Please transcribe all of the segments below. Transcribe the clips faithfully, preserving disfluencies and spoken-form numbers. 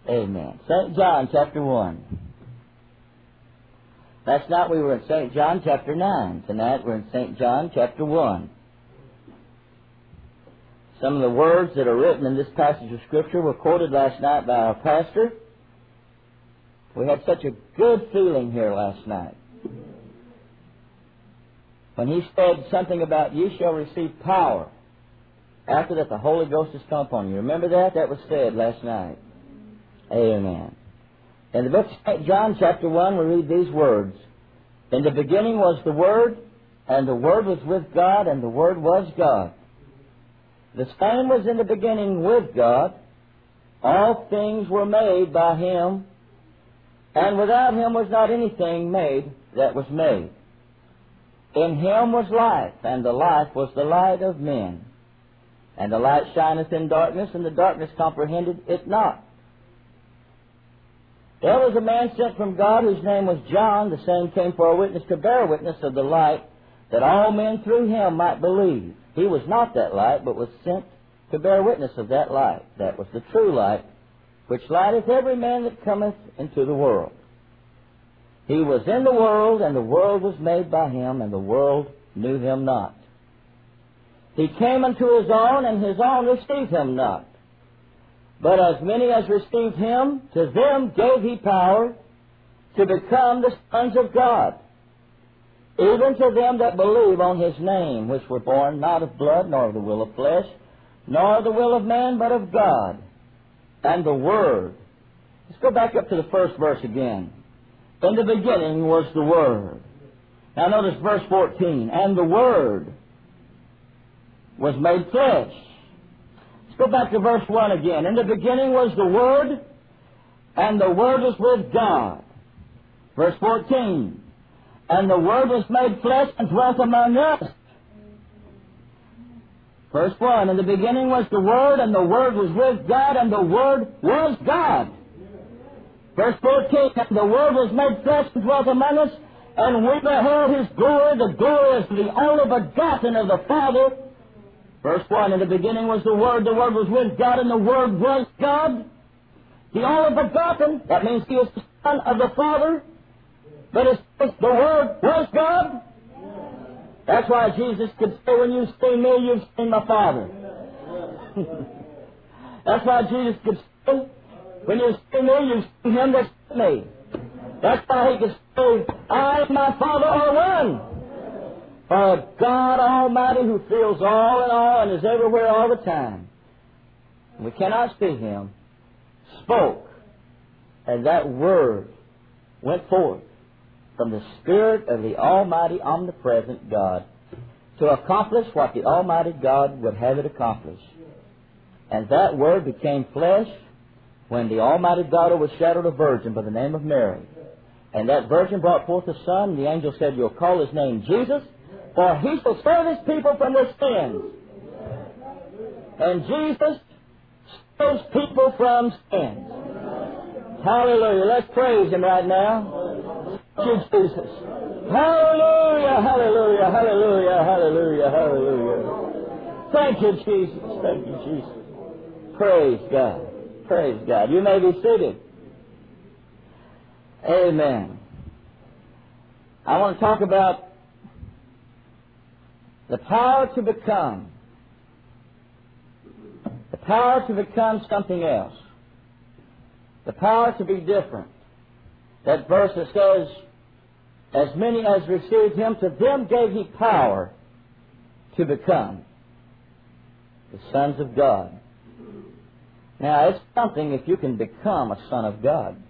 Amen. Saint John chapter one. Last night we were in Saint John chapter nine. Tonight we're in Saint John chapter one. Some of the words that are written in this passage of Scripture were quoted last night by our pastor. We had such a good feeling here last night when he said something about you shall receive power after that the Holy Ghost has come upon you. Remember that? That was said last night. Amen. In the book of Saint John chapter one we read these words. In the beginning was the Word, and the Word was with God, and the Word was God. The same was in the beginning with God. All things were made by Him, and without Him was not anything made that was made. In Him was life, and the life was the light of men. And the light shineth in darkness, and the darkness comprehended it not. There was a man sent from God whose name was John. The same came for a witness to bear witness of the light, that all men through him might believe. He was not that light, but was sent to bear witness of that light. That was the true light, which lighteth every man that cometh into the world. He was in the world, and the world was made by him, and the world knew him not. He came unto his own, and his own received him not. But as many as received him, to them gave he power to become the sons of God, even to them that believe on his name, which were born not of blood, nor of the will of flesh, nor of the will of man, but of God. And the Word. Let's go back up to the first verse again. In the beginning was the Word. Now notice verse fourteen. And the Word was made flesh. Let's go back to verse one again. In the beginning was the Word, and the Word was with God. Verse fourteen. And the Word was made flesh and dwelt among us. Verse one. In the beginning was the Word, and the Word was with God, and the Word was God. Verse fourteen. And the Word was made flesh and dwelt among us, and we beheld His glory. The glory is the only begotten of the Father. Verse one. In the beginning was the Word, the Word was with God, and the Word was God. The only begotten, that means He is the Son of the Father. But it's, it's the Word was God. That's why Jesus could say, when you see me, you've seen my Father. That's why Jesus could say, when you see me, you've seen Him that sent me. That's why He could say, I and my Father are one. For God Almighty, who fills all in all and is everywhere all the time, we cannot see Him, spoke, and that Word went forth from the Spirit of the Almighty, omnipresent God to accomplish what the Almighty God would have it accomplish. And that Word became flesh when the Almighty God overshadowed a virgin by the name of Mary. And that virgin brought forth a son, and the angel said, you'll call His name Jesus, for He shall save His people from their sins. And Jesus saves people from sins. Hallelujah. Let's praise Him right now. Thank you, Jesus. Hallelujah, hallelujah, hallelujah, hallelujah, hallelujah. Thank you, Jesus. Thank you, Jesus. Praise God. Praise God. You may be seated. Amen. I want to talk about the power to become. The power to become something else. The power to be different. That verse that says, as many as received Him, to them gave He power to become the sons of God. Now, it's something if you can become a son of God.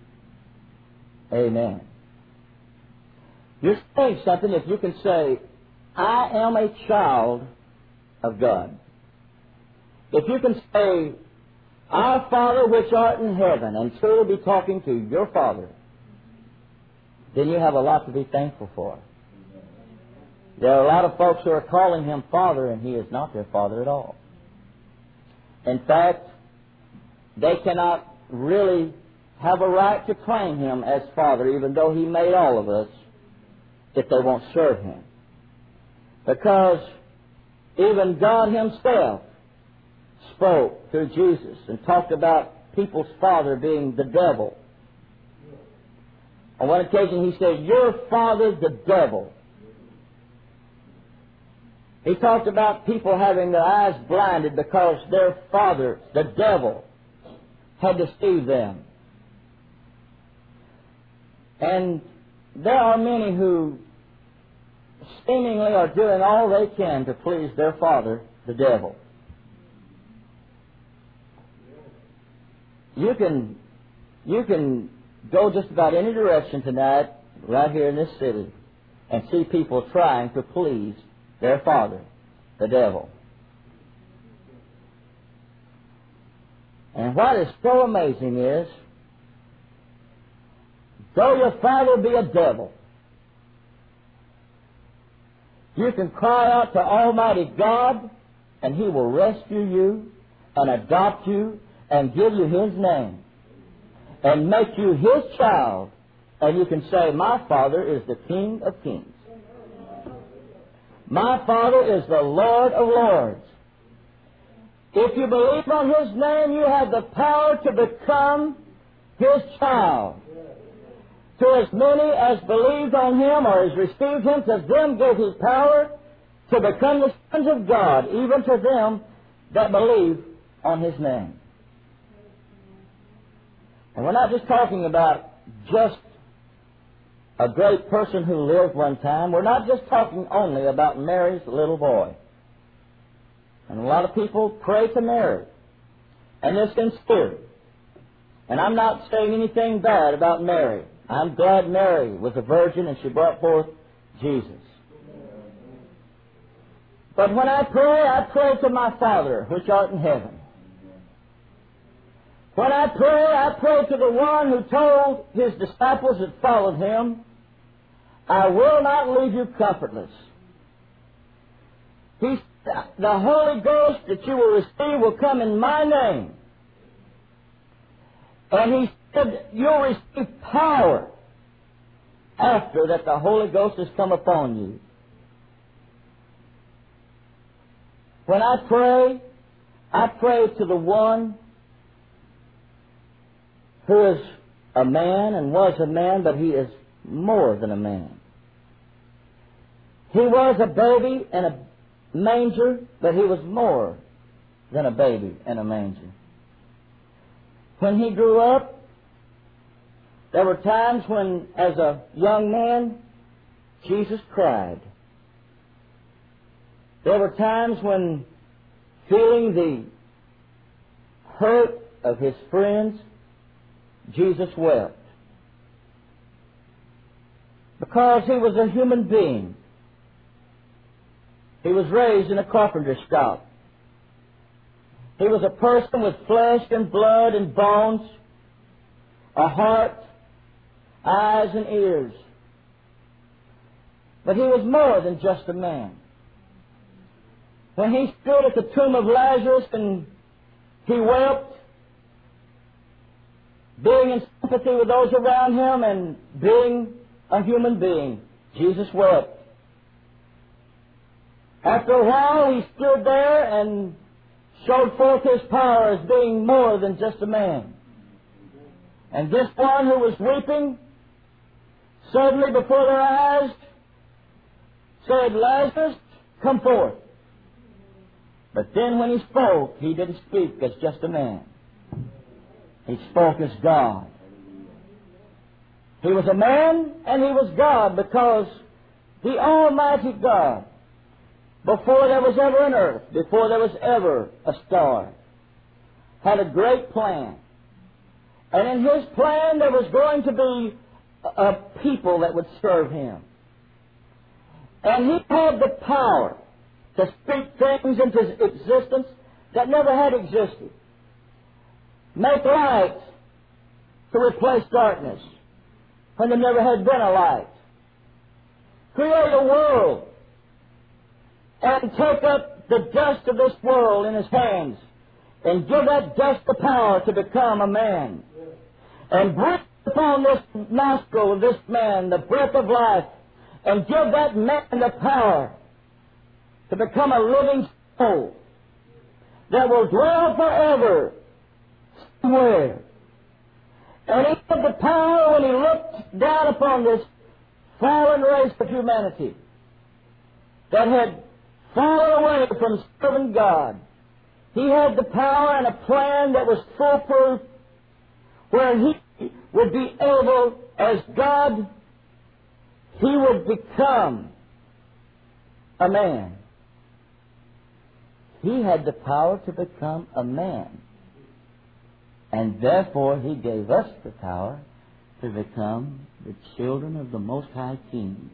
Amen. You're saying something if you can say, I am a child of God. If you can say, Our Father which art in heaven, and truly be talking to your Father, then you have a lot to be thankful for. There are a lot of folks who are calling Him Father, and He is not their Father at all. In fact, they cannot really have a right to claim Him as Father, even though He made all of us, if they won't serve Him. Because even God Himself spoke through Jesus and talked about people's father being the devil. On one occasion he said, "Your father's the devil." He talked about people having their eyes blinded because their father, the devil, had deceived them. And there are many who seemingly are doing all they can to please their father, the devil. You can, you can go just about any direction tonight, right here in this city, and see people trying to please their father, the devil. And what is so amazing is, though your father be a devil, you can cry out to Almighty God, and He will rescue you and adopt you and give you His name and make you His child. And you can say, "My Father is the King of Kings. My Father is the Lord of Lords." If you believe on His name, you have the power to become His child. To as many as believed on Him or as received Him, to them gave He power to become the sons of God, even to them that believe on His name. And we're not just talking about just a great person who lived one time. We're not just talking only about Mary's little boy. And a lot of people pray to Mary, and they're sincere. And I'm not saying anything bad about Mary. I'm glad Mary was a virgin and she brought forth Jesus. But when I pray, I pray to my Father which art in heaven. When I pray, I pray to the one who told His disciples that followed Him, "I will not leave you comfortless." He, the Holy Ghost that you will receive will come in my name. And He said, you'll receive power after that the Holy Ghost has come upon you. When I pray, I pray to the one who is a man and was a man, but He is more than a man. He was a baby in a manger, but He was more than a baby in a manger. When He grew up, there were times when, as a young man, Jesus cried. There were times when, feeling the hurt of His friends, Jesus wept. Because He was a human being. He was raised in a carpenter's shop. He was a person with flesh and blood and bones, a heart, eyes and ears. But He was more than just a man. When He stood at the tomb of Lazarus and He wept, being in sympathy with those around Him and being a human being, Jesus wept. After a while, He stood there and showed forth His power as being more than just a man. And this one who was weeping, suddenly before their eyes, said, "Lazarus, come forth." But then when He spoke, He didn't speak as just a man. He spoke as God. He was a man and He was God, because the Almighty God, before there was ever an earth, before there was ever a star, had a great plan. And in His plan there was going to be a, a people that would serve Him. And He had the power to speak things into existence that never had existed. Make light to replace darkness when there never had been a light. Create a world and take up the dust of this world in His hands and give that dust the power to become a man. And breathe upon this nostril of this man the breath of life, and give that man the power to become a living soul that will dwell forever somewhere. And he had the power when he looked down upon this fallen race of humanity that had fallen away from serving God. He had the power and a plan that was foolproof, where he would be able, as God, he would become a man. He had the power to become a man. And therefore he gave us the power to become the children of the Most High King.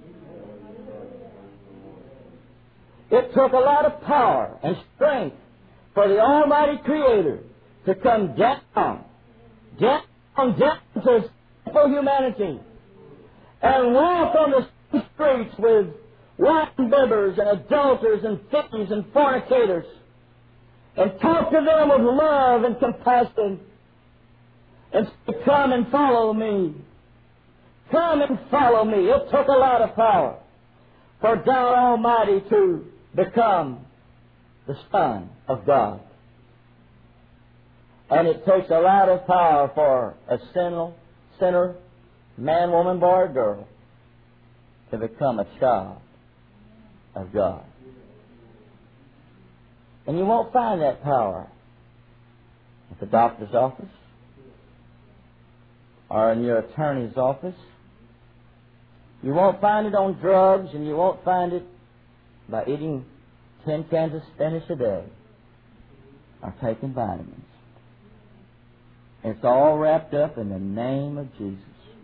It took a lot of power and strength for the Almighty Creator to come down, down, down to simple humanity and walk on the streets with wine bibbers and adulterers and thieves and fornicators and talk to them with love and compassion and say, come and follow me. Come and follow me. It took a lot of power for God Almighty to become the Son of God. And it takes a lot of power for a sinner, sinner, man, woman, boy, or girl, to become a child of God. And you won't find that power at the doctor's office or in your attorney's office. You won't find it on drugs, and you won't find it by eating ten cans of spinach a day or taking vitamins. It's all wrapped up in the name of Jesus.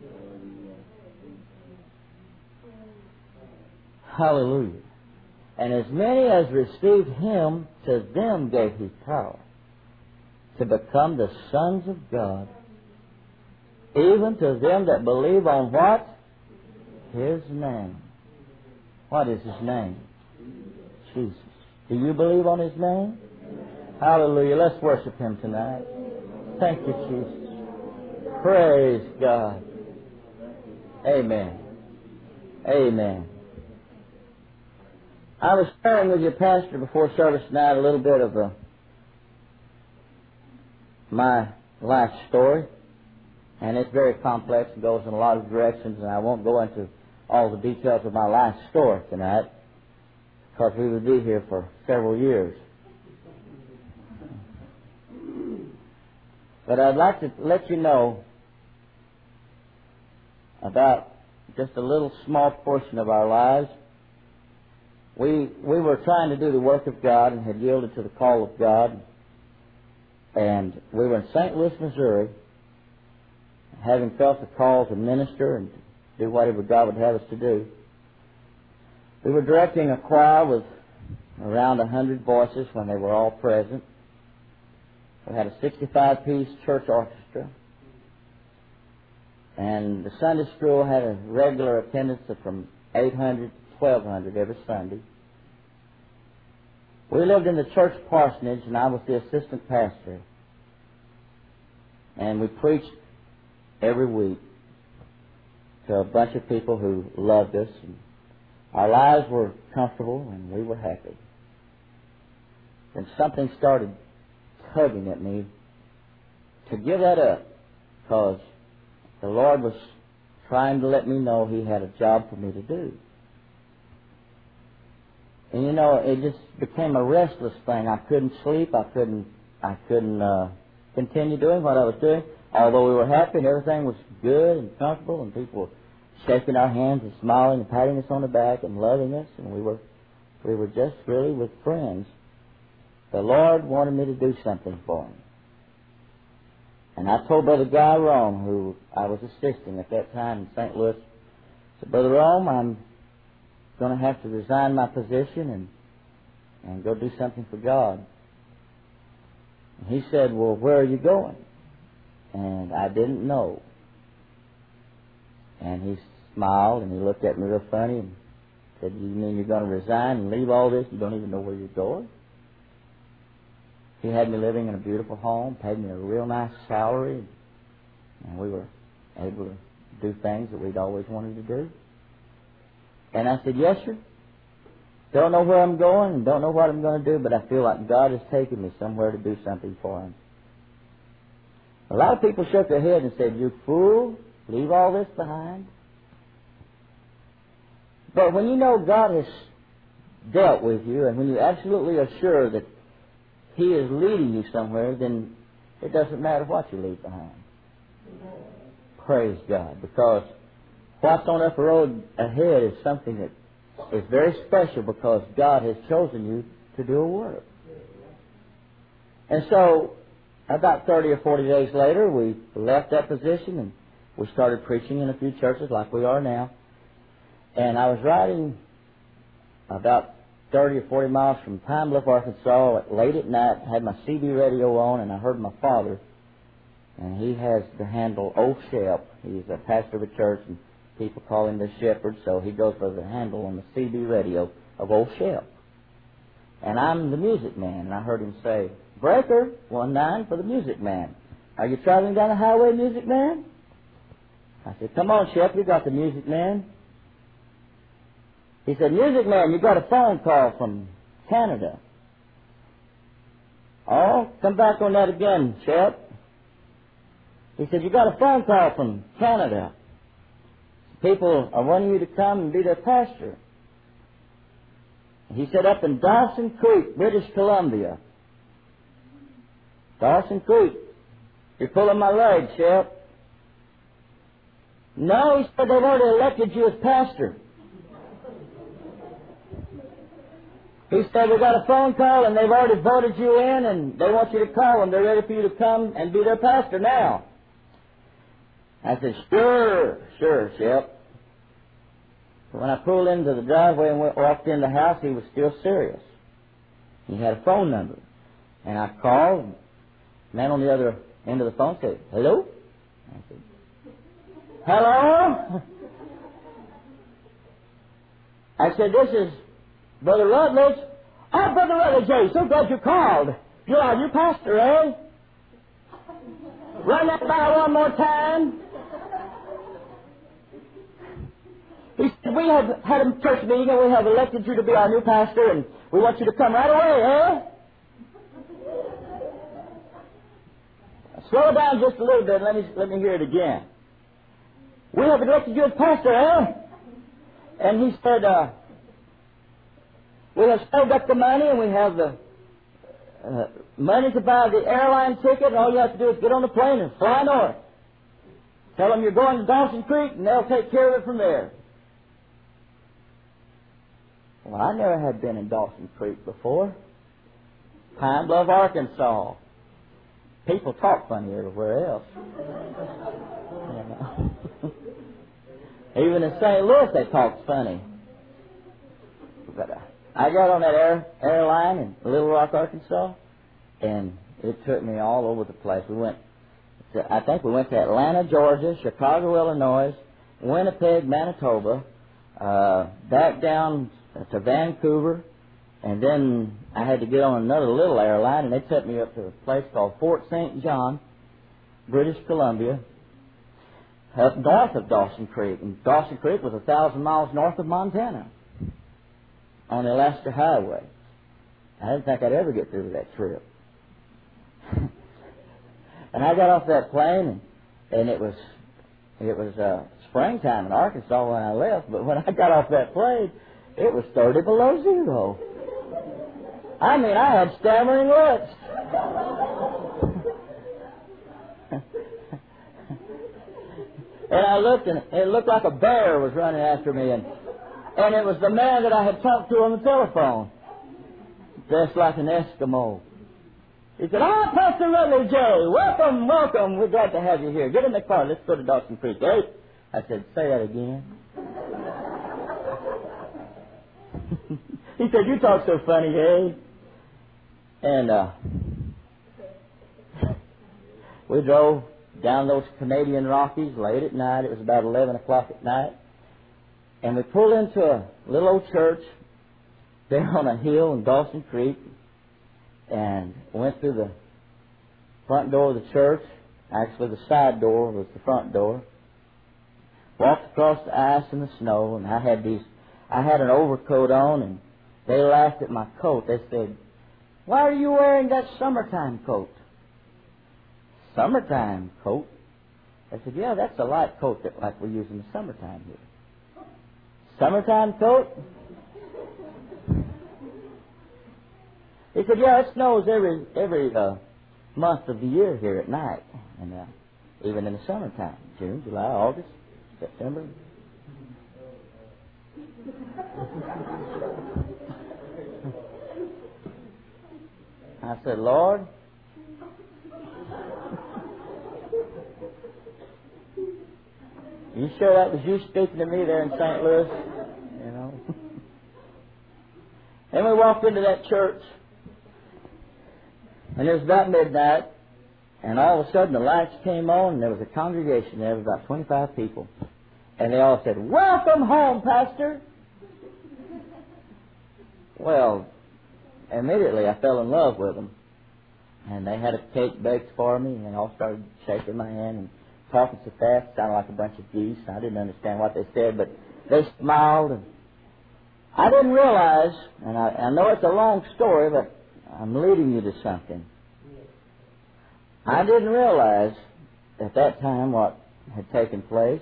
Hallelujah. And as many as received Him, to them gave He power to become the sons of God, even to them that believe on what? His name. What is His name? Jesus. Do you believe on His name? Hallelujah. Let's worship Him tonight. Thank you, Jesus. Praise God. Amen. Amen. I was sharing with your pastor before service tonight a little bit of uh, my life story. And it's very complex and goes in a lot of directions, and I won't go into all the details of my life story tonight, because we would be here for several years. But I'd like to let you know about just a little small portion of our lives. We we were trying to do the work of God and had yielded to the call of God. And we were in Saint Louis, Missouri, having felt the call to minister and do whatever God would have us to do. We were directing a choir with around a hundred voices when they were all present. We had a sixty-five piece church orchestra. And the Sunday school had a regular attendance of from eight hundred to twelve hundred every Sunday. We lived in the church parsonage, and I was the assistant pastor. And we preached every week to a bunch of people who loved us. And our lives were comfortable, and we were happy. Then something started tugging at me to give that up, because the Lord was trying to let me know He had a job for me to do. And you know, it just became a restless thing. I couldn't sleep. I couldn't. I couldn't uh, continue doing what I was doing. Although we were happy and everything was good and comfortable, and people were shaking our hands and smiling and patting us on the back and loving us, and we were we were just really with friends. The Lord wanted me to do something for Him. And I told Brother Guy Rome, who I was assisting at that time in Saint Louis, I said, Brother Rome, I'm going to have to resign my position and, and go do something for God. And he said, well, where are you going? And I didn't know. And he smiled and he looked at me real funny and said, you mean you're going to resign and leave all this? You don't even know where you're going? He had me living in a beautiful home, paid me a real nice salary, and we were able to do things that we'd always wanted to do. And I said, yes, sir. Don't know where I'm going and don't know what I'm going to do, but I feel like God has taken me somewhere to do something for Him. A lot of people shook their head and said, "You fool, leave all this behind." But when you know God has dealt with you, and when you absolutely are sure that He is leading you somewhere, then it doesn't matter what you leave behind. Praise God. Because what's on up the road ahead is something that is very special, because God has chosen you to do a work. And so, about thirty or forty days later, we left that position and we started preaching in a few churches like we are now. And I was riding about thirty or forty miles from Pine Bluff, Arkansas, late at night, had my C B radio on, and I heard my father, and he has the handle Old Shep. He's a pastor of a church, and people call him the shepherd, so he goes by the handle on the C B radio of Old Shep. And I'm the music man, and I heard him say, "Breaker, one nine for the music man. Are you traveling down the highway, music man?" I said, "Come on, Shep, you got the music man." He said, "Music man, you got a phone call from Canada." "Oh, come back on that again, Shep." He said, "You got a phone call from Canada. People are wanting you to come and be their pastor." He said, "Up in Dawson Creek, British Columbia." "Dawson Creek, you're pulling my leg, Shep." "No," he said, "they've already elected you as pastor." He said, "We got a phone call and they've already voted you in and they want you to call them. They're ready for you to come and be their pastor now." I said, "Sure, sure, Shep." But when I pulled into the driveway and went, walked in the house, he was still serious. He had a phone number. And I called. The man on the other end of the phone said, "Hello?" I said, "Hello?" I said, "This is Brother Rutledge." "Oh, Brother Rutledge, hey, so glad you called. You're our new pastor, eh? Run that by one more time." He said, "We have had a church meeting and we have elected you to be our new pastor and we want you to come right away, eh?" Slow down just a little bit and let me, let me hear it again. "We have elected you as pastor, eh?" And he said, uh, "We have saved up the money and we have the uh, money to buy the airline ticket, and all you have to do is get on the plane and fly north. Tell them you're going to Dawson Creek and they'll take care of it from there." Well, I never had been in Dawson Creek before. Pine Bluff, Arkansas. People talk funny everywhere else. You know. Even in Saint Louis they talk funny. But uh, I got on that air, airline in Little Rock, Arkansas, and it took me all over the place. We went, to, I think we went to Atlanta, Georgia, Chicago, Illinois, Winnipeg, Manitoba, uh, back down to Vancouver, and then I had to get on another little airline, and they took me up to a place called Fort Saint John, British Columbia, up north of Dawson Creek. And Dawson Creek was a thousand miles north of Montana on the Alaska Highway. I didn't think I'd ever get through that trip. And I got off that plane, and, and it was it was uh, springtime in Arkansas when I left, but when I got off that plane, it was thirty below zero. I mean, I had stammering lips. And I looked, and it looked like a bear was running after me, and and it was the man that I had talked to on the telephone, dressed like an Eskimo. He said, "Ah, Pastor Rutledge, J, welcome, welcome. We're glad to have you here. Get in the car. Let's go to Dawson Creek, eh?" I said, "Say that again." He said, "You talk so funny, eh?" And uh, we drove down those Canadian Rockies late at night. It was about eleven o'clock at night. And we pulled into a little old church there on a hill in Dawson Creek, and went through the front door of the church. Actually, the side door was the front door. Walked across the ice and the snow, and I had these, I had an overcoat on, and they laughed at my coat. They said, "Why are you wearing that summertime coat?" summertime coat. I said, yeah, that's a light coat that like we use in the summertime here. Summertime coat? He said, yeah, it snows every every uh, month of the year here at night, and uh, even in the summertime, June, July, August, September. I said, Lord, you sure that was you speaking to me there in Saint Louis? You know. Then we walked into that church, and it was about midnight, and all of a sudden the lights came on, and there was a congregation there of about twenty-five people. And they all said, "Welcome home, Pastor." Well, immediately I fell in love with them. And they had a cake baked for me, and they all started shaking my hand and talking so fast, it sounded like a bunch of geese. I didn't understand what they said, but they smiled. And I didn't realize, and I, I know it's a long story, but I'm leading you to something. I didn't realize at that time what had taken place.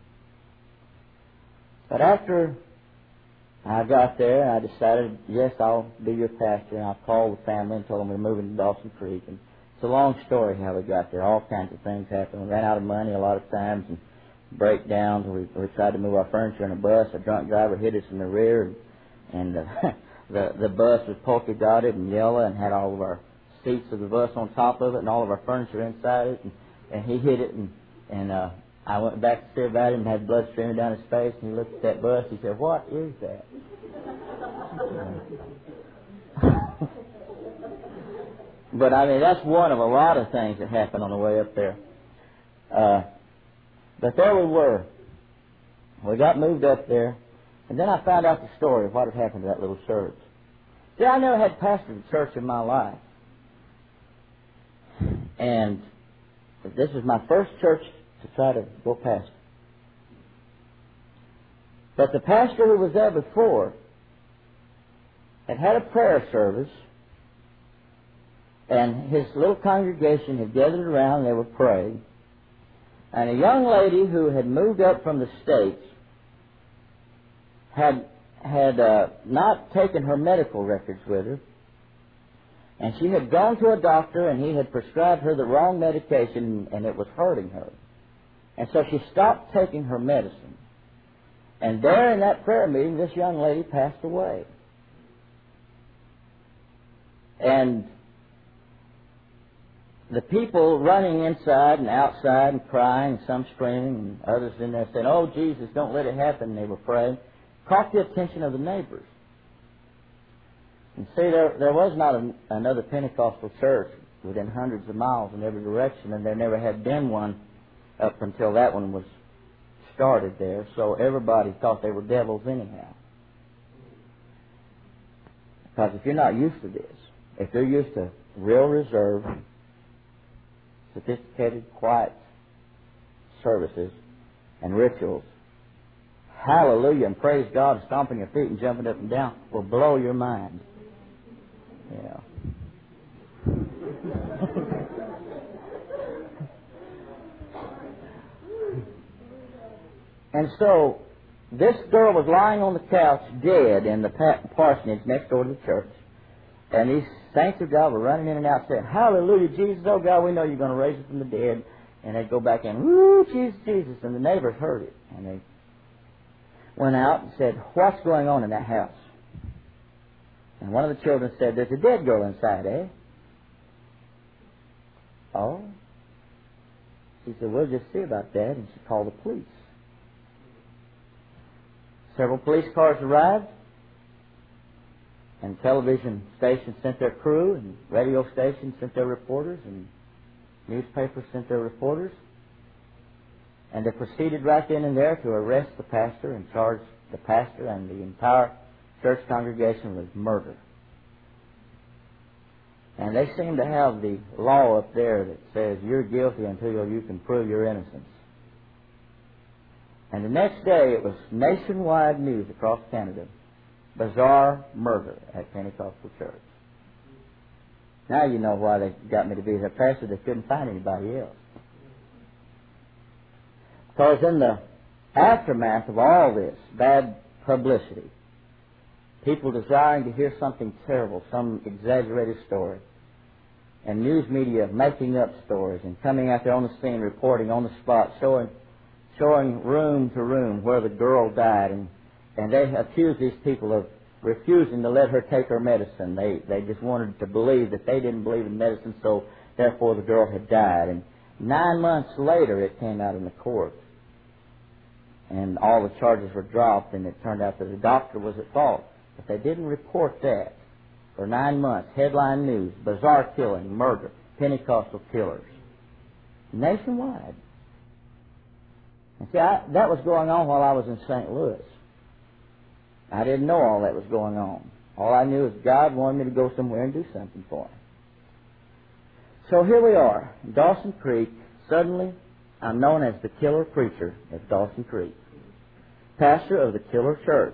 But after I got there, I decided, yes, I'll be your pastor, and I called the family and told them we're moving to Dawson Creek. And it's a long story how we got there. All kinds of things happened. We ran out of money a lot of times, and breakdowns. We, we tried to move our furniture in a bus. A drunk driver hit us in the rear, and, and uh, the the bus was polka dotted and yellow and had all of our seats of the bus on top of it and all of our furniture inside it. And, and he hit it, and and uh, I went back to see about him and had blood streaming down his face. And he looked at that bus. He said, "What is that?" But I mean, that's one of a lot of things that happened on the way up there. Uh, but there we were. We got moved up there, and then I found out the story of what had happened to that little church. See, I never had pastored a church in my life. And this was my first church to try to go pastor. But the pastor who was there before had had a prayer service, and his little congregation had gathered around and they were praying. And a young lady who had moved up from the States had had uh, not taken her medical records with her, and she had gone to a doctor and he had prescribed her the wrong medication, and it was hurting her. And so she stopped taking her medicine. And there in that prayer meeting, this young lady passed away. And the people running inside and outside and crying, some screaming, and others in there saying, "Oh, Jesus, don't let it happen," they were praying, caught the attention of the neighbors. And see, there, there was not an, another Pentecostal church within hundreds of miles in every direction, and there never had been one up until that one was started there, so everybody thought they were devils anyhow. Because if you're not used to this, if you're used to real reserve, sophisticated, quiet services and rituals, hallelujah and praise God, stomping your feet and jumping up and down will blow your mind. Yeah. And so this girl was lying on the couch dead in the parsonage next door to the church. And these saints of God were running in and out saying, "Hallelujah, Jesus, oh God, we know you're going to raise us from the dead." And they'd go back in, "Woo, Jesus, Jesus." And the neighbors heard it. And they went out and said, "What's going on in that house?" And one of the children said, "There's a dead girl inside, eh?" "Oh?" She said, "We'll just see about that." And she called the police. Several police cars arrived, and television stations sent their crew, and radio stations sent their reporters, and newspapers sent their reporters. And they proceeded right then and there to arrest the pastor and charge the pastor and the entire church congregation with murder. And they seem to have the law up there that says you're guilty until you can prove your innocence. And the next day it was nationwide news across Canada. Bizarre murder at Pentecostal church. Now you know why they got me to be their pastor. They couldn't find anybody else. Because in the aftermath of all this bad publicity, people desiring to hear something terrible, some exaggerated story, and news media making up stories and coming out there on the scene, reporting on the spot, showing showing room to room where the girl died, and, and they accused these people of refusing to let her take her medicine. They they just wanted to believe that they didn't believe in medicine, so therefore the girl had died. And nine months later it came out in the court, and all the charges were dropped, and it turned out that the doctor was at fault. But they didn't report that. For nine months, headline news, bizarre killing, murder, Pentecostal killers, nationwide. And see, I, that was going on while I was in Saint Louis. I didn't know all that was going on. All I knew is God wanted me to go somewhere and do something for Him. So here we are, Dawson Creek. Suddenly, I'm known as the killer preacher at Dawson Creek, pastor of the killer church.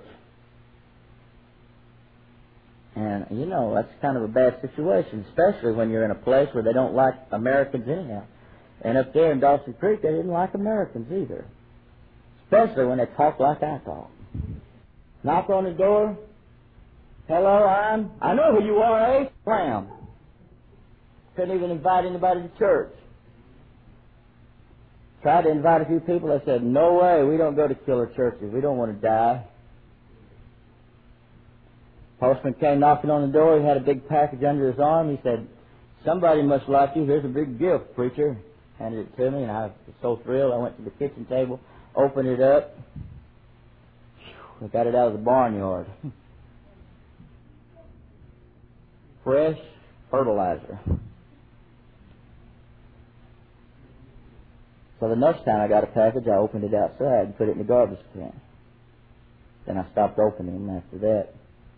And, you know, that's kind of a bad situation, especially when you're in a place where they don't like Americans anyhow. And up there in Dawson Creek, they didn't like Americans either, especially when they talk like I talk. Knock on the door. Hello, I'm... I know who you are, eh? Slam. Couldn't even invite anybody to church. Tried to invite a few people. They said, no way, we don't go to killer churches. We don't want to die. Postman came knocking on the door. He had a big package under his arm. He said, somebody must like you. Here's a big gift, preacher. Handed it to me, and I was so thrilled. I went to the kitchen table, opened it up. I got it out of the barnyard. Fresh fertilizer. So the next time I got a package, I opened it outside and put it in the garbage can. Then I stopped opening them after that.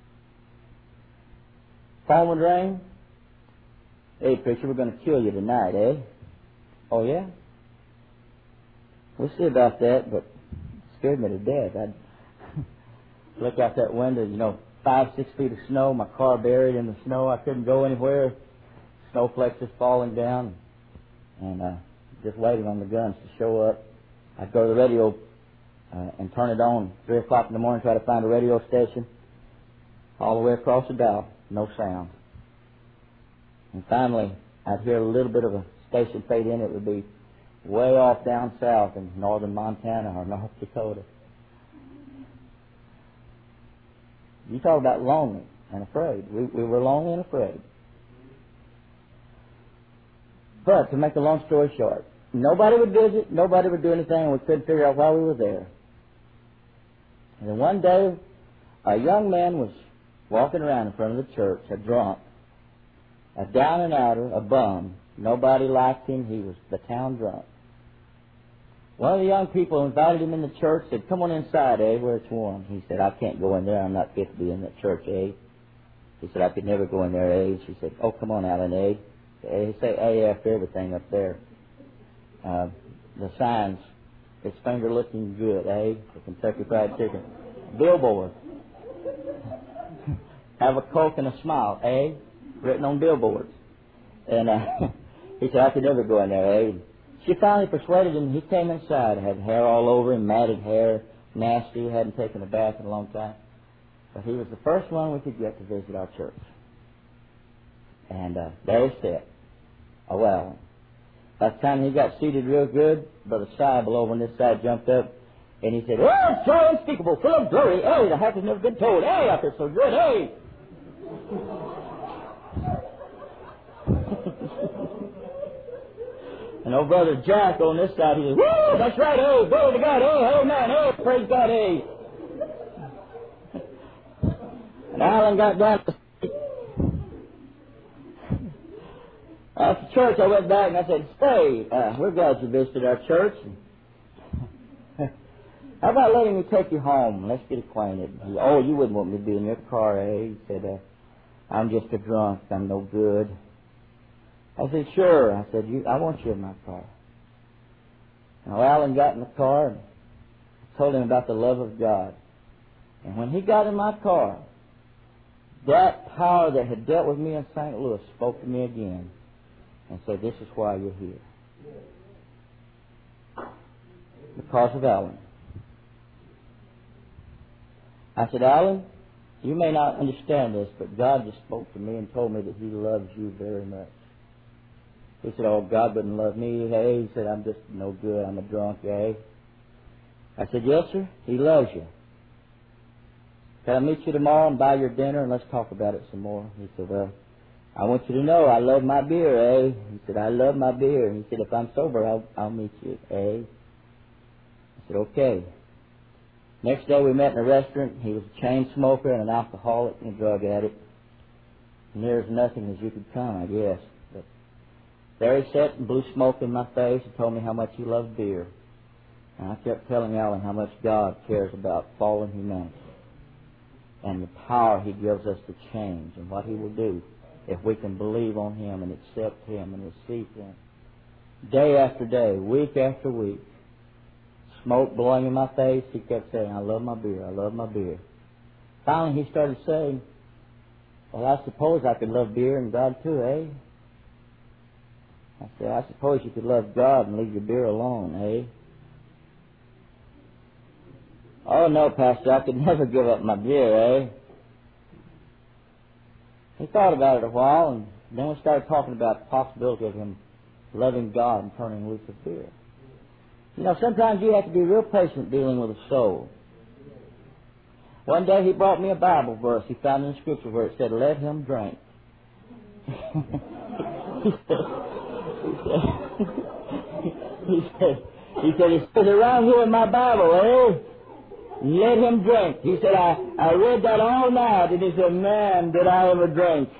Phone would ring. Hey, preacher, we're going to kill you tonight, eh? Oh, yeah? We'll see about that, but it scared me to death. I'd look out that window, you know, five, six feet of snow, my car buried in the snow. I couldn't go anywhere. Snowflakes just falling down. And uh, just waiting on the guns to show up. I'd go to the radio uh, and turn it on. Three o'clock in the morning, try to find a radio station. All the way across the dial. No sound. And finally, I'd hear a little bit of a station fade in. It would be way off down south in northern Montana or North Dakota. You talk about lonely and afraid. We, we were lonely and afraid. But to make a long story short, nobody would visit, nobody would do anything, and we couldn't figure out why we were there. And then one day, a young man was walking around in front of the church, a drunk, a down and outer, a bum. Nobody liked him. He was the town drunk. One of the young people invited him in the church, said, come on inside, eh, where it's warm. He said, I can't go in there. I'm not fit to be in that church, eh. He said, I could never go in there, eh. She said, oh, come on, Alan, eh. They say eh after everything up there. Uh, the signs, it's finger looking good, eh, for Kentucky Fried Chicken. Billboard. Have a Coke and a smile, eh? Written on billboards. And uh, he said, I could never go in there, eh? She finally persuaded him. He came inside, had hair all over him, matted hair, nasty, hadn't taken a bath in a long time. But he was the first one we could get to visit our church. And uh, there he sat. Oh, well. By the time he got seated real good, Brother Seibel over on this side jumped up, and he said, oh, joy unspeakable, full of glory. Hey, the half has never been told. Hey, I feel so good. Hey. And old Brother Jack on this side, he said, woo, that's right, oh, glory to God, oh, oh, man, oh, praise God, hey. And Alan got down to after church, I went back and I said, stay, uh, we're glad you visited our church. How about letting me take you home? Let's get acquainted. He, oh, you wouldn't want me to be in your car, eh? He said, uh, I'm just a drunk. I'm no good. I said, sure. I said, you, I want you in my car. Now, Alan got in the car and told him about the love of God. And when he got in my car, that power that had dealt with me in Saint Louis spoke to me again and said, this is why you're here. Because of Alan. I said, Alan, you may not understand this, but God just spoke to me and told me that He loves you very much. He said, oh, God wouldn't love me, hey. He said, I'm just no good. I'm a drunk, hey. I said, yes, sir. He loves you. Can I meet you tomorrow and buy your dinner and let's talk about it some more? He said, well, I want you to know I love my beer, eh? He said, I love my beer. He said, if I'm sober, I'll, I'll meet you, eh? I said, okay. Next day we met in a restaurant. He was a chain smoker and an alcoholic and a drug addict. Near as nothing as you could come, I guess. But there he sat and blew smoke in my face and told me how much he loved beer. And I kept telling Alan how much God cares about fallen humanity and the power He gives us to change and what He will do if we can believe on Him and accept Him and receive Him. Day after day, week after week, smoke blowing in my face, he kept saying, I love my beer, I love my beer. Finally he started saying, well, I suppose I could love beer and God too, eh? I said, I suppose you could love God and leave your beer alone, eh? Oh, no, Pastor, I could never give up my beer, eh? He thought about it a while, and then we started talking about the possibility of him loving God and turning loose of beer. You know, sometimes you have to be real patient dealing with a soul. One day he brought me a Bible verse he found in the Scripture where it said, let him drink. he said, he said, he said, it says around here in my Bible, eh? Let him drink. He said, I, I read that all night, and he said, man, did I ever drink.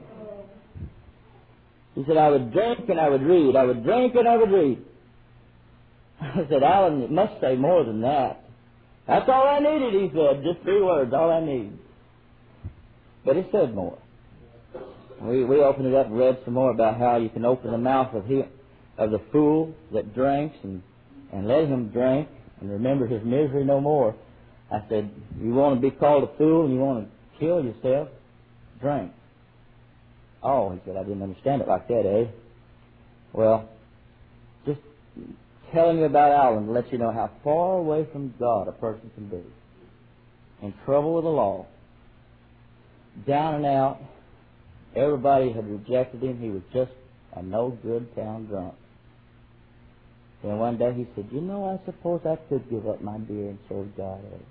He said, I would drink and I would read. I would drink and I would read. I said, Alan, it must say more than that. That's all I needed, he said. Just three words, all I need. But it said more. We we opened it up and read some more about how you can open the mouth of him, of the fool that drinks and, and let him drink and remember his misery no more. I said, you want to be called a fool and you want to kill yourself? Drink. Oh, he said, I didn't understand it like that, eh? Well, just telling you about Alan lets you know how far away from God a person can be. In trouble with the law. Down and out. Everybody had rejected him. He was just a no-good town drunk. Then one day he said, you know, I suppose I could give up my beer and serve God. Eh?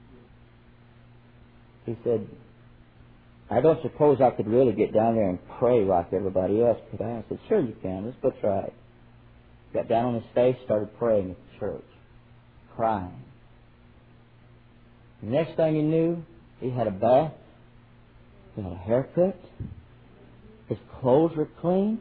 He said, I don't suppose I could really get down there and pray like everybody else, could I? I said, sure you can. Let's go try it. Got down on his face, started praying at the church, crying. The next thing he knew, he had a bath, he had a haircut, his clothes were clean.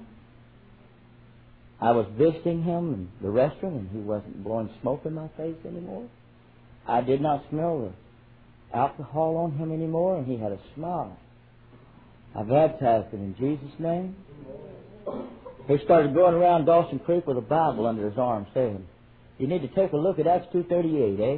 I was visiting him in the restaurant, and he wasn't blowing smoke in my face anymore. I did not smell the alcohol on him anymore, and he had a smile. I baptized him in Jesus' name. He started going around Dawson Creek with a Bible under his arm saying, you need to take a look at Acts two thirty-eight, eh?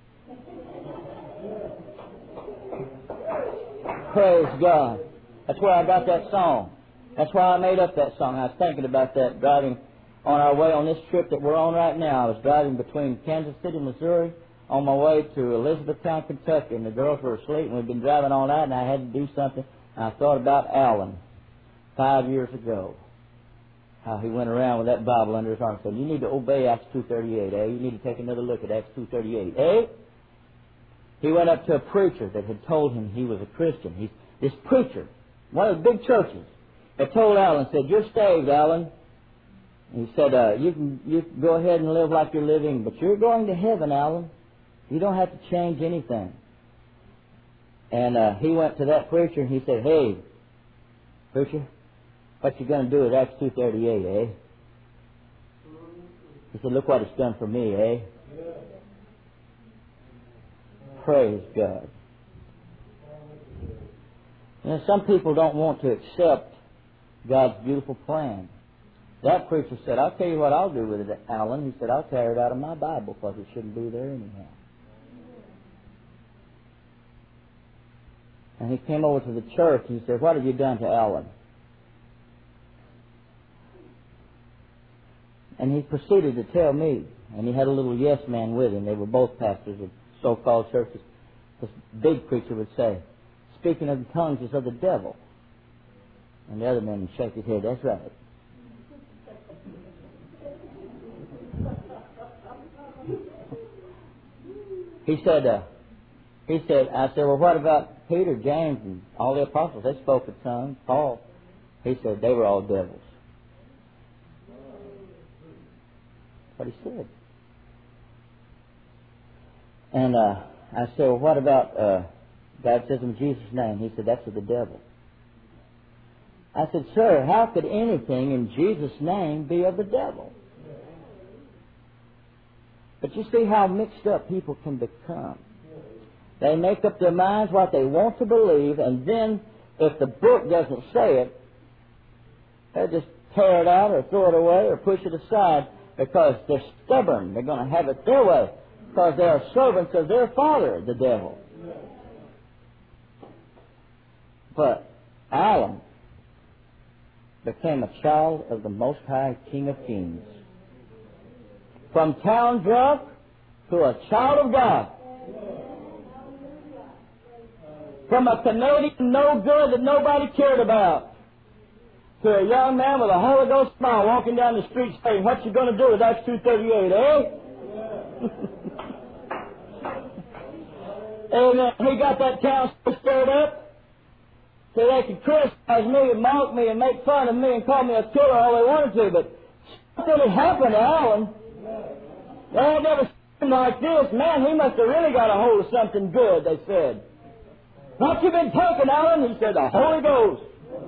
Praise God. That's where I got that song. That's why I made up that song. I was thinking about that driving on our way on this trip that we're on right now. I was driving between Kansas City, Missouri, on my way to Elizabethtown, Kentucky, and the girls were asleep, and we'd been driving all night, and I had to do something. And I thought about Alan five years ago. How he went around with that Bible under his arm and said, you need to obey Acts two thirty-eight, eh? You need to take another look at Acts two thirty-eight, eh? He went up to a preacher that had told him he was a Christian. He's, this preacher, one of the big churches, had told Alan, said, you're saved, Alan. And he said, uh, you can you can go ahead and live like you're living, but you're going to heaven, Alan. You don't have to change anything. And uh, he went to that preacher and he said, hey, preacher, what you going to do with Acts two thirty-eight, eh? He said, look what it's done for me, eh? Praise God. You know, some people don't want to accept God's beautiful plan. That preacher said, I'll tell you what I'll do with it, Alan. He said, I'll tear it out of my Bible because it shouldn't be there anyhow. And he came over to the church and he said, "What have you done to Alan?" And he proceeded to tell me. And he had a little yes man with him. They were both pastors of so-called churches. This big preacher would say, "Speaking of the tongues is of the devil." And the other man would shake his head, "That's right." He said, uh, he said, I said, "Well, what about Peter, James, and all the apostles? They spoke in tongues. Paul." He said, "They were all devils." That's what he said. And uh, I said, "Well, what about uh, God says in Jesus' name?" He said, "That's of the devil." I said, "Sir, how could anything in Jesus' name be of the devil?" But you see how mixed up people can become. They make up their minds what they want to believe, and then if the book doesn't say it, they just tear it out or throw it away or push it aside because they're stubborn. They're going to have it their way because they are servants of their father, the devil. But Alan became a child of the Most High King of Kings. From town drunk to a child of God. From a Canadian no good that nobody cared about to a young man with a Holy Ghost smile walking down the street saying, "What you going to do with Acts two thirty-eight, eh?" And uh, he got that town so stirred up so they could criticize me and mock me and make fun of me and call me a killer all they wanted to. But something had happened to Alan. They had never seen him like this. Man, he must have really got a hold of something good, they said. "What you been taking, Alan?" He said, "The Holy Ghost."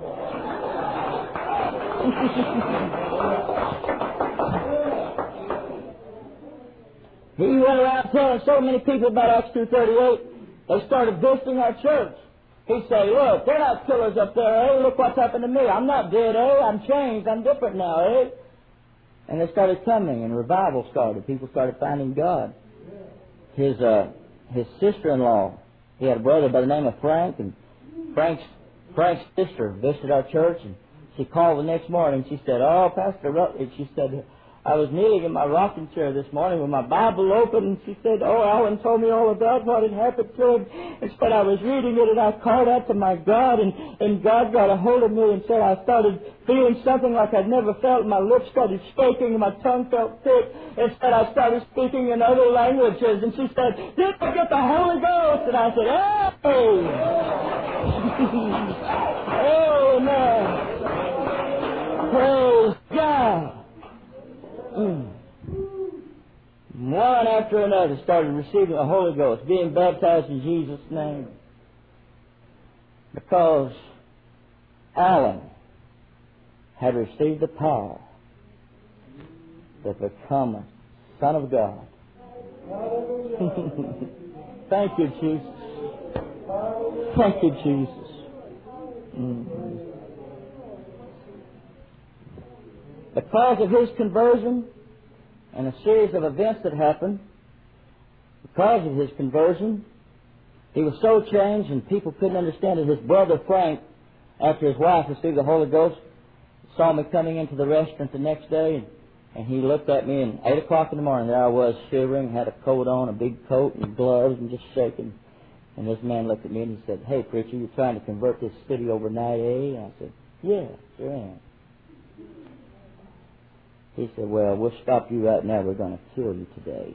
He went around telling so many people about Acts two thirty-eight, they started visiting our church. He said, "Look, they're not killers up there, eh? Look what's happened to me. I'm not dead, eh? I'm changed. I'm different now, eh?" And they started coming, and revival started. People started finding God. His uh, his sister-in-law, he had a brother by the name of Frank, and Frank's Frank's sister visited our church, and she called the next morning. She said, "Oh, Pastor Rutledge," she said, "I was kneeling in my rocking chair this morning with my Bible open," and she said, "Oh, Alan told me all about what had happened to him. And said I was reading it, and I called out to my God, and, and God got a hold of me and said I started feeling something like I'd never felt. My lips started shaking, and my tongue felt thick. And said I started speaking in other languages." And she said, "Did I get the Holy Ghost?" And I said, "Hey!" Oh, man. Praise God. Mm. One after another started receiving the Holy Ghost, being baptized in Jesus' name. Because Alan had received the power to become a Son of God. Thank you, Jesus. Thank you, Jesus. Mm. Because of his conversion and a series of events that happened, because of his conversion, he was so changed and people couldn't understand it. His brother Frank, after his wife received the Holy Ghost, saw me coming into the restaurant the next day, and, and he looked at me, and eight o'clock in the morning, there I was shivering, had a coat on, a big coat and gloves, and just shaking. And this man looked at me and he said, "Hey, preacher, you're trying to convert this city overnight, eh?" I said, "Yeah, sure am." He said, "Well, we'll stop you right now. We're going to kill you today."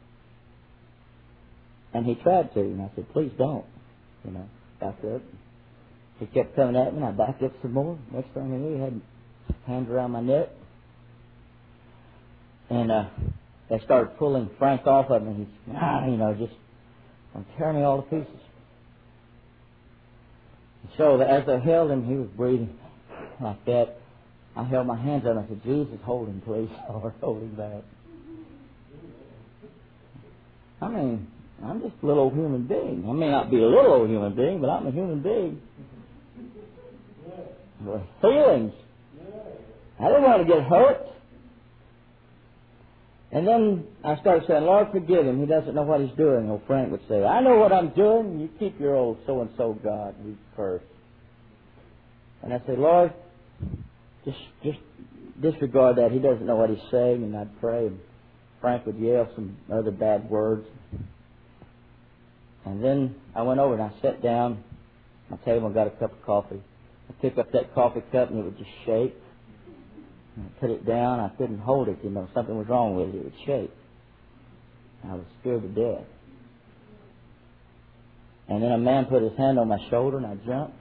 And he tried to, and I said, "Please don't." You know, backed up. He kept coming at me, and I backed up some more. Next thing I knew, he had hands around my neck. And uh, they started pulling Frank off of me. He's, ah, you know, just tearing me all to pieces. So as they held him, he was breathing like that. I held my hands up and I said, "Jesus, hold him, please. Lord, hold him back." I mean, I'm just a little old human being. I may not be a little old human being, but I'm a human being. With feelings. I didn't want to get hurt. And then I started saying, Lord, forgive him. He doesn't know what he's doing. Old Frank would say, I know what I'm doing. You keep your old so-and-so God, you curse. And I'd say, Lord, just just disregard that. He doesn't know what he's saying. And I'd pray, and Frank would yell some other bad words. And then I went over and I sat down at my table and got a cup of coffee. I picked up that coffee cup and it would just shake. And I put it down. I couldn't hold it. You know, something was wrong with it. It would shake. I was scared to death. And then a man put his hand on my shoulder and I jumped.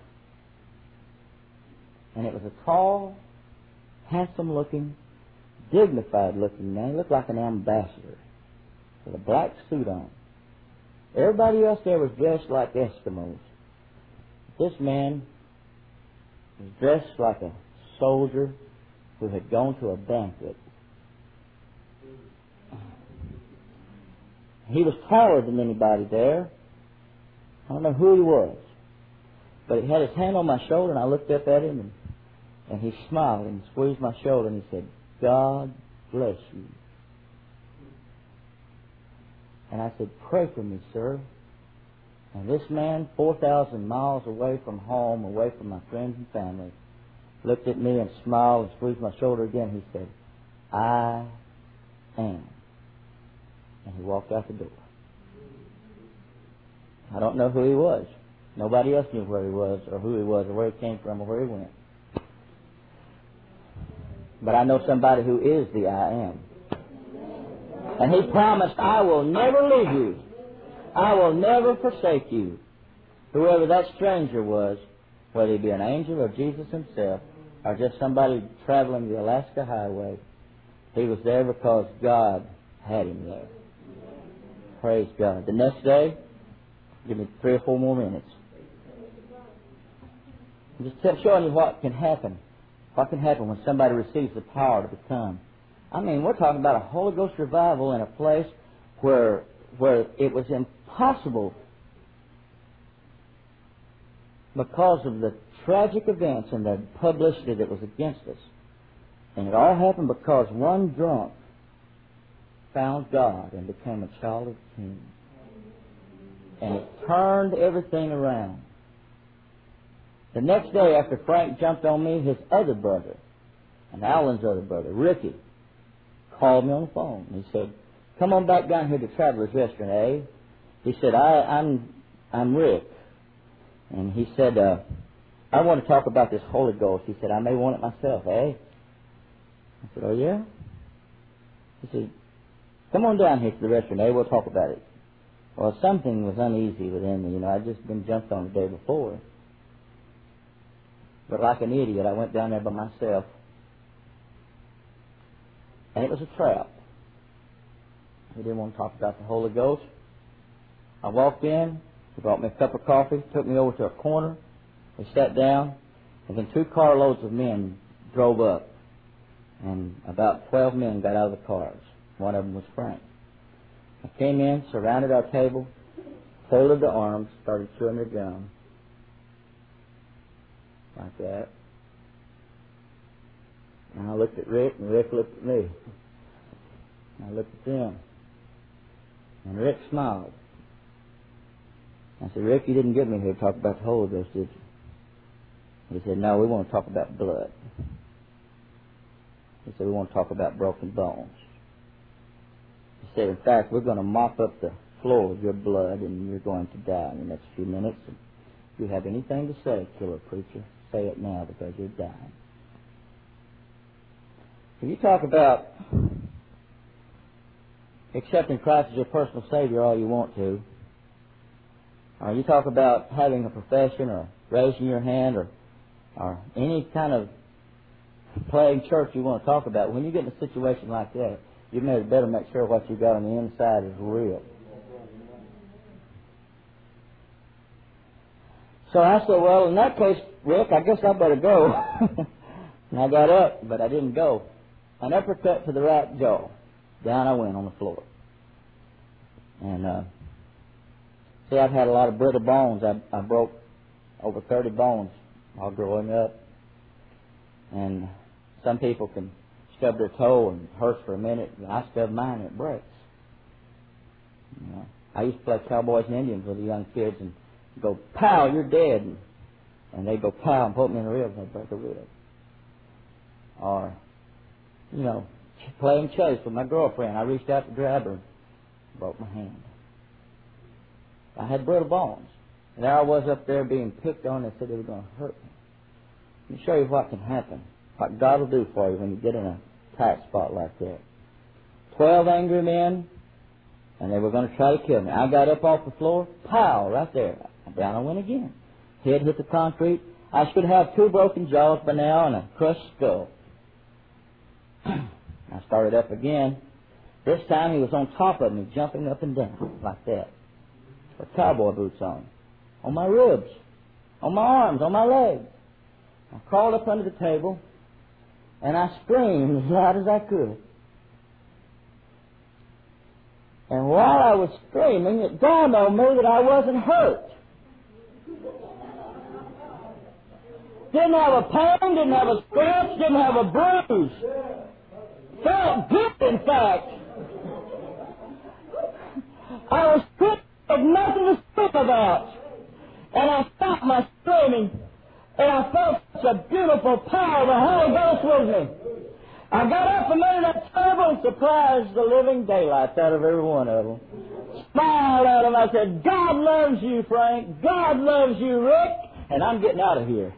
And it was a tall, handsome-looking, dignified-looking man. He looked like an ambassador with a black suit on. Everybody else there was dressed like Eskimos. This man was dressed like a soldier who had gone to a banquet. He was taller than anybody there. I don't know who he was. But he had his hand on my shoulder, and I looked up at him, and, and he smiled and squeezed my shoulder, and he said, God bless you. And I said, pray for me, sir. And this man, four thousand miles away from home, away from my friends and family, looked at me and smiled and squeezed my shoulder again. He said, I am. And he walked out the door. I don't know who he was. Nobody else knew where he was or who he was or where he came from or where he went. But I know somebody who is the I am. And he promised, I will never leave you. I will never forsake you. Whoever that stranger was, whether he be an angel or Jesus himself, or just somebody traveling the Alaska highway, he was there because God had him there. Praise God. The next day, give me three or four more minutes. I'm just showing you what can happen. What can happen when somebody receives the power to become. I mean, we're talking about a Holy Ghost revival in a place where where it was impossible because of the tragic events and the publicity that was against us. And it all happened because one drunk found God and became a child of the King. And it turned everything around. The next day after Frank jumped on me, his other brother, and Alan's other brother, Ricky, called me on the phone. He said, come on back down here to Travelers Restaurant, eh? He said, I, I'm I'm Rick. And he said, uh, I want to talk about this Holy Ghost. He said, I may want it myself, eh? I said, oh, yeah? He said, come on down here to the restaurant, eh? We'll talk about it. Well, something was uneasy within me. You know, I'd just been jumped on the day before. But like an idiot, I went down there by myself. And it was a trap. He didn't want to talk about the Holy Ghost. I walked in. He brought me a cup of coffee, took me over to a corner. We sat down. And then two carloads of men drove up. And about twelve men got out of the cars. One of them was Frank. I came in, surrounded our table, folded the arms, started chewing their gum. Like that. And I looked at Rick, and Rick looked at me. And I looked at them. And Rick smiled. I said, Rick, you didn't get me here to talk about the Holy Ghost, did you? He said, no, we want to talk about blood. He said, we want to talk about broken bones. He said, in fact, we're going to mop up the floor with your blood, and you're going to die in the next few minutes. And if you have anything to say, killer preacher, say it now because you're dying. If you talk about accepting Christ as your personal Savior all you want to, or you talk about having a profession or raising your hand or, or any kind of playing church you want to talk about, when you get in a situation like that, you better make sure what you got on the inside is real. So I said, well, in that case, Rick, I guess I better go. And I got up, but I didn't go. An uppercut to the right jaw. Down I went on the floor. And, uh, see, I've had a lot of brittle bones. I, I broke over thirty bones while growing up. And some people can stub their toe and it hurts for a minute, and I stub mine and it breaks. You know, I used to play cowboys and Indians with the young kids and go, pow, you're dead. And, and they go, pow, and poke me in the ribs and they break a rib. Or, you know, playing chase with my girlfriend. I reached out to grab her and broke my hand. I had brittle bones. And there I was up there being picked on. They said they were going to hurt me. Let me show you what can happen, what God will do for you when you get in a tight spot like that. Twelve angry men, and they were going to try to kill me. I got up off the floor, pow, right there. Down I went again. Head hit the concrete. I should have two broken jaws by now and a crushed skull. I started up again. This time he was on top of me, jumping up and down like that, with cowboy boots on, on my ribs, on my arms, on my legs. I crawled up under the table, and I screamed as loud as I could. And while I was screaming, it dawned on me that I wasn't hurt. Didn't have a pain, didn't have a scratch, didn't have a bruise. Felt good, in fact. I was sick of nothing to speak about. And I stopped my screaming, and I felt such a beautiful power of the Holy Ghost with me. I got up from under that table and surprised the living daylights out of every one of them. Smiled at them. I said, God loves you, Frank. God loves you, Rick. And I'm getting out of here.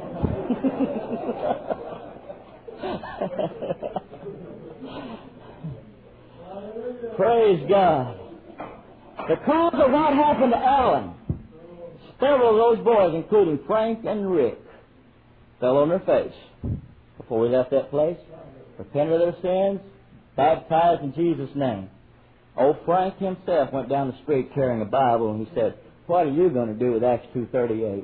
Praise God. Because of what happened to Alan, several of those boys, including Frank and Rick, fell on their face before we left that place, repented of their sins, baptized in Jesus' name. Old Frank himself went down the street carrying a Bible, and he said, what are you going to do with Acts two thirty-eight?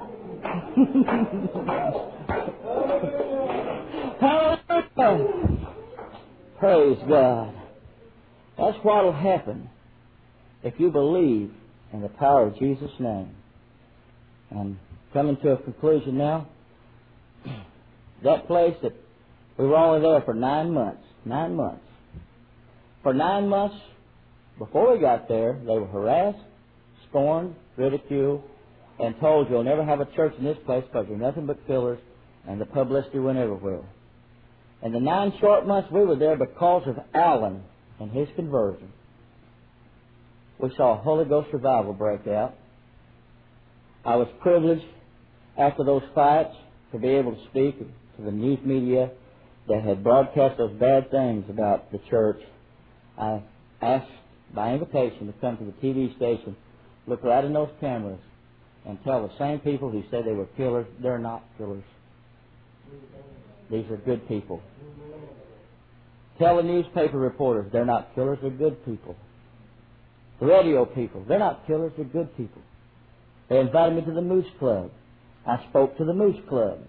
Hallelujah! Praise God. That's what will happen if you believe in the power of Jesus' name. And coming to a conclusion now, that place that we were only there for nine months, nine months. For nine months before we got there, they were harassed, scorned, ridiculed, and told you'll never have a church in this place because you're nothing but fillers, and the publicity went everywhere. In the nine short months we were there, because of Alan and his conversion, we saw a Holy Ghost revival break out. I was privileged, after those fights, to be able to speak to the news media that had broadcast those bad things about the church. I asked by invitation to come to the T V station, look right in those cameras, and tell the same people who said they were killers, they're not killers. These are good people. Tell the newspaper reporters, they're not killers, they're good people. The radio people, they're not killers, they're good people. They invited me to the Moose Club. I spoke to the Moose Club.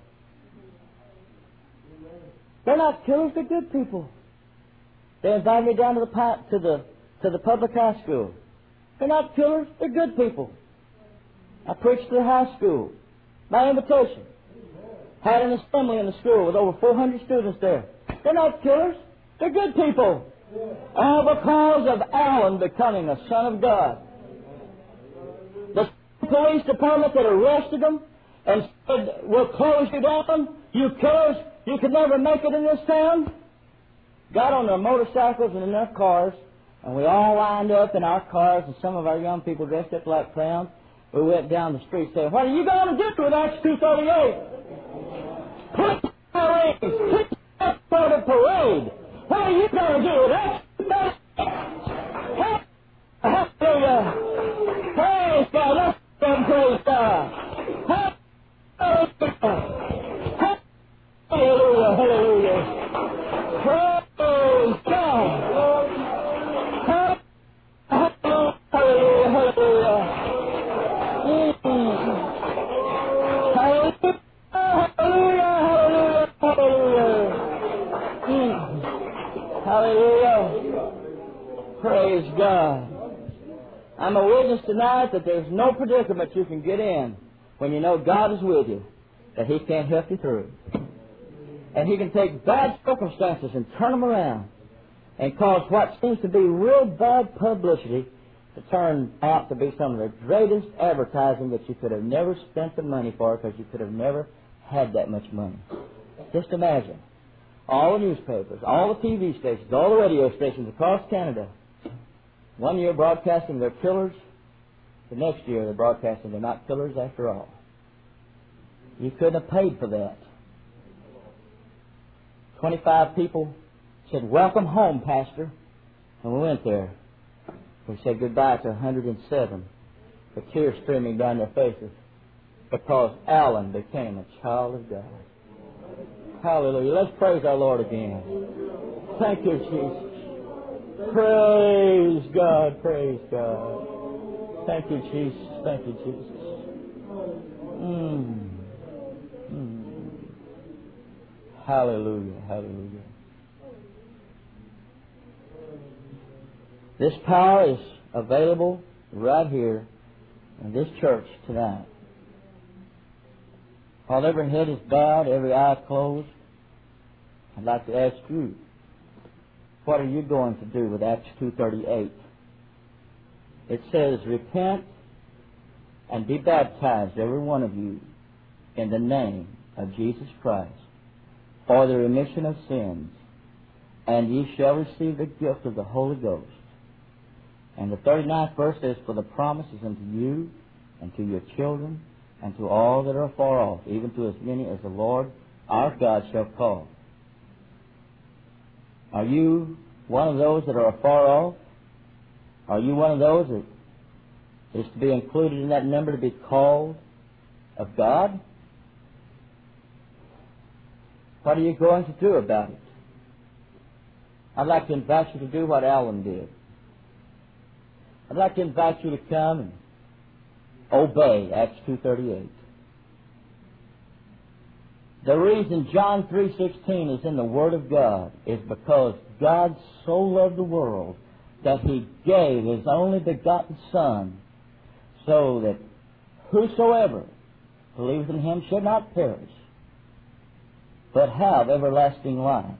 They're not killers, they're good people. They invited me down to the to the to the public high school. They're not killers, they're good people. I preached to the high school by invitation. Had an assembly in the school with over four hundred students there. They're not killers, they're good people. All because of Alan becoming a son of God. The police department that arrested them and said, we'll close you down, you killers, you could never make it in this town, got on their motorcycles and in their cars, and we all lined up in our cars, and some of our young people dressed up like clowns. We went down the street saying, what are you going to do with Acts two thirty-eight? Put parades, put for the parade. What are you going to do with Acts two thirty-eight? Hallelujah. Praise God. Let's go praise God. Hallelujah. Hallelujah. Hallelujah. Praise God. Hallelujah. Hallelujah. Hallelujah, hallelujah, hallelujah. Mm. Hallelujah. Praise God. I'm a witness tonight that there's no predicament you can get in when you know God is with you, that He can't help you through. And He can take bad circumstances and turn them around and cause what seems to be real bad publicity to turn out to be some of the greatest advertising that you could have never spent the money for, because you could have never had that much money. Just imagine. All the newspapers, all the T V stations, all the radio stations across Canada, one year broadcasting they're killers, the next year they're broadcasting they're not killers after all. You couldn't have paid for that. Twenty-five people said, "Welcome home, Pastor." And we went there. We said goodbye to one hundred seven, the tears streaming down their faces, because Alan became a child of God. Hallelujah. Let's praise our Lord again. Thank you, Jesus. Praise God, praise God. Thank you, Jesus. Thank you, Jesus. Mm. Mm. Hallelujah, hallelujah. This power is available right here in this church tonight. While every head is bowed, every eye closed, I'd like to ask you, what are you going to do with Acts two thirty-eight? It says, "Repent and be baptized, every one of you, in the name of Jesus Christ, for the remission of sins, and ye shall receive the gift of the Holy Ghost." And the thirty-ninth verse says, "For the promise is unto you, and to your children, and to all that are afar off, even to as many as the Lord our God shall call." Are you one of those that are afar off? Are you one of those that is to be included in that number to be called of God? What are you going to do about it? I'd like to invite you to do what Alan did. I'd like to invite you to come and obey Acts two thirty-eight. The reason John three sixteen is in the Word of God is because God so loved the world that He gave His only begotten Son, so that whosoever believes in Him should not perish, but have everlasting life.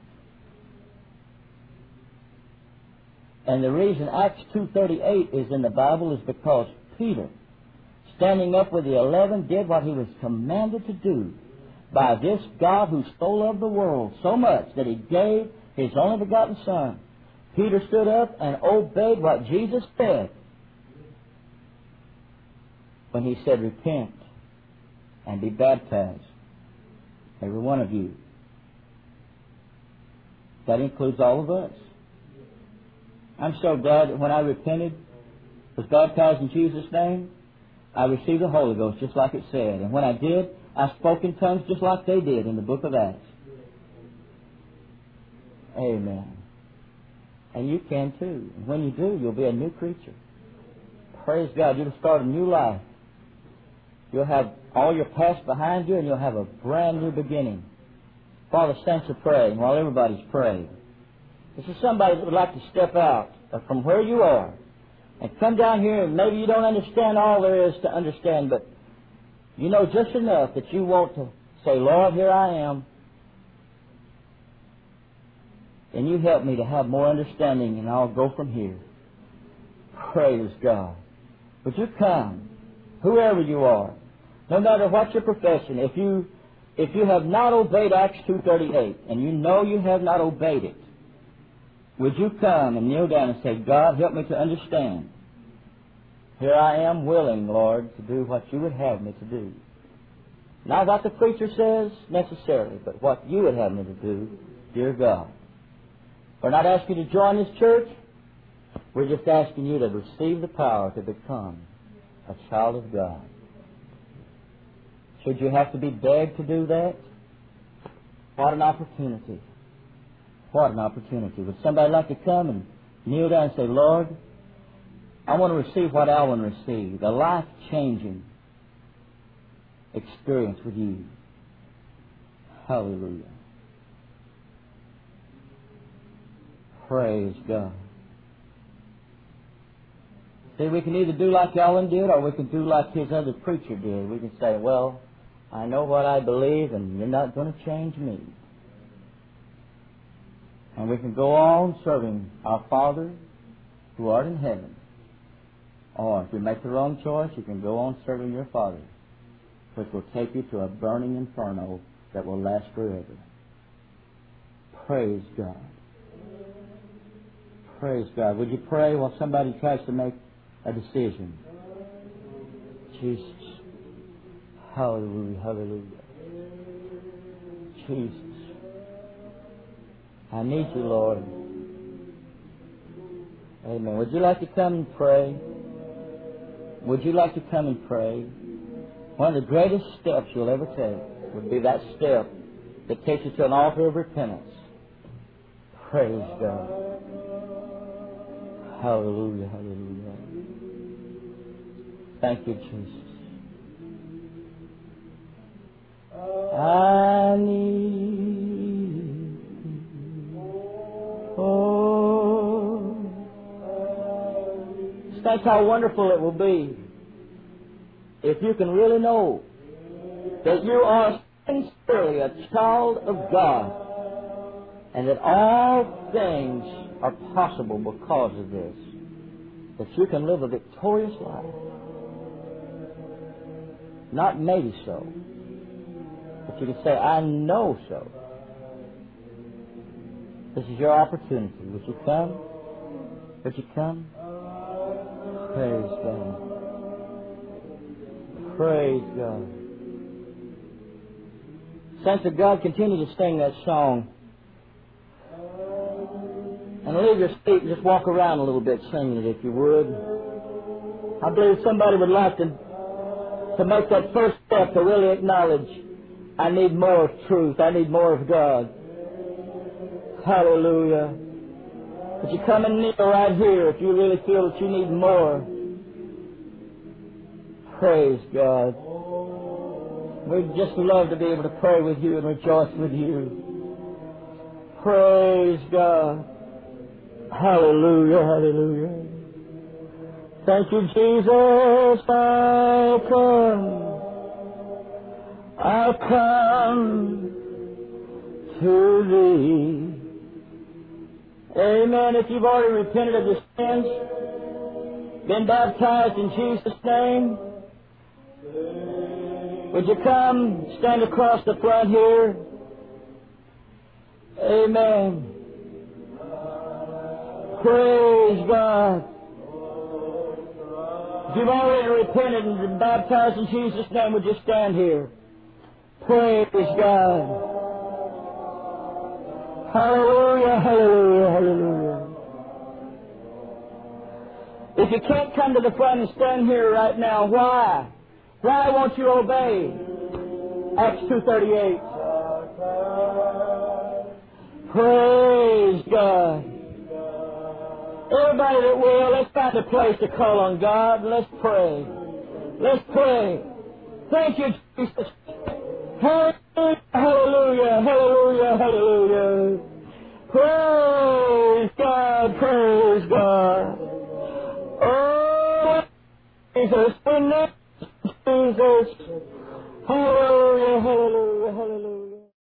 And the reason Acts two thirty-eight is in the Bible is because Peter, standing up with the eleven, did what he was commanded to do by this God who so loved the world so much that He gave His only begotten Son. Peter stood up and obeyed what Jesus said when He said, "Repent and be baptized, every one of you." That includes all of us. I'm so glad that when I repented, was baptized in Jesus' name, I received the Holy Ghost just like it said. And when I did, I spoke in tongues just like they did in the book of Acts. Amen. And you can too. And when you do, you'll be a new creature. Praise God. You'll start a new life. You'll have all your past behind you, and you'll have a brand new beginning. While the saints are praying, while everybody's praying, this is somebody that would like to step out from where you are and come down here, and maybe you don't understand all there is to understand, but you know just enough that you want to say, "Lord, here I am. And you help me to have more understanding, and I'll go from here." Praise God. Would you come, whoever you are, no matter what your profession, if you if you have not obeyed Acts two thirty-eight, and you know you have not obeyed it, would you come and kneel down and say, "God, help me to understand. Here I am willing, Lord, to do what you would have me to do." Not what the preacher says necessarily, but what you would have me to do, dear God. We're not asking you to join this church. We're just asking you to receive the power to become a child of God. Should you have to be begged to do that? What an opportunity. What an opportunity. Would somebody like to come and kneel down and say, "Lord, I want to receive what Alan received, a life-changing experience with you." Hallelujah. Praise God. See, we can either do like Alan did, or we can do like his other preacher did. We can say, "Well, I know what I believe, and you're not going to change me." And we can go on serving our Father who art in heaven. Or if you make the wrong choice, you can go on serving your Father, which will take you to a burning inferno that will last forever. Praise God. Praise God. Would you pray while somebody tries to make a decision? Jesus. Hallelujah. Hallelujah. Jesus. I need you, Lord. Amen. Would you like to come and pray? Would you like to come and pray? One of the greatest steps you'll ever take would be that step that takes you to an altar of repentance. Praise God. Hallelujah, hallelujah. Thank you, Jesus. I need oh. Think how wonderful it will be if you can really know that you are sincerely a child of God and that all things are possible because of this, that you can live a victorious life. Not maybe so, but you can say, I know so. This is your opportunity. Would you come? Would you come? Praise God. Praise God. Saints of God, continue to sing that song. And leave your seat and just walk around a little bit singing it if you would. I believe somebody would like to, to make that first step to really acknowledge, I need more of truth. I need more of God. Hallelujah. Would you come and kneel right here if you really feel that you need more? Praise God. We'd just love to be able to pray with you and rejoice with you. Praise God. Hallelujah, hallelujah. Thank you, Jesus. I'll come. I'll come to Thee. Amen. If you've already repented of your sins, been baptized in Jesus' name, would you come, stand across the front here? Amen. Praise God. If you've already repented and been baptized in Jesus' name, would you stand here? Praise God. Hallelujah, hallelujah, hallelujah. If you can't come to the front and stand here right now, why? Why won't you obey? Acts two thirty-eight. Praise God. Everybody that will, let's find a place to call on God. Let's pray. Let's pray. Thank you, Jesus. Hallelujah, hallelujah, hallelujah, hallelujah. Praise God, praise God. Oh, Jesus, in the name of Jesus. Hallelujah, hallelujah, hallelujah.